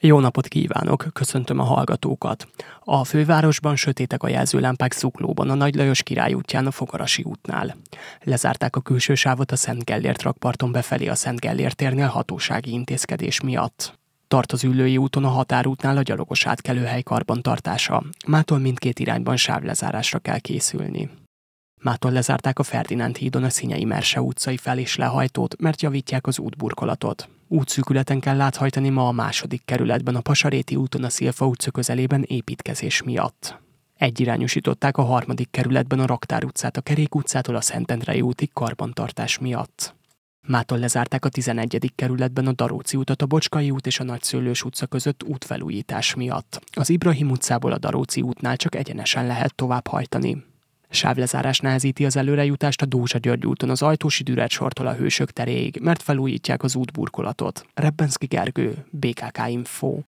Jó napot kívánok, köszöntöm a hallgatókat. A fővárosban sötétek a jelzőlámpák Zuglóban, a Nagy Lajos Király útján, a Fogarasi útnál. Lezárták a külső sávot a Szent Gellért rakparton befelé a Szent Gellért térnél hatósági intézkedés miatt. Tart az Üllői úton a Határútnál a gyalogos átkelőhely karbantartása. Mától mindkét irányban sávlezárásra kell készülni. Mától lezárták a Ferdinánd hídon a Szinyei Merse utcai fel- és lehajtót, mert javítják az útburkolatot. Útszűkületen kell áthajtani ma a 2. kerületben a Pasaréti úton a Szilfa utca közelében építkezés miatt. Egyirányosították a 3. kerületben a Raktár utcát a Kerék utcától a Szentendrei útig karbantartás miatt. Mától lezárták a 11. kerületben a Daróci utat a Bocskai út és a Nagyszőlős utca között útfelújítás miatt. Az Ibrahim utcából a Daróci útnál csak egyenesen lehet tovább hajtani. Sávlezárás nehezíti az előrejutást a Dózsa-György úton az Ajtósi Dürer sortól a Hősök teréig, mert felújítják az útburkolatot. Rebbenszky Gergő, BKK Info.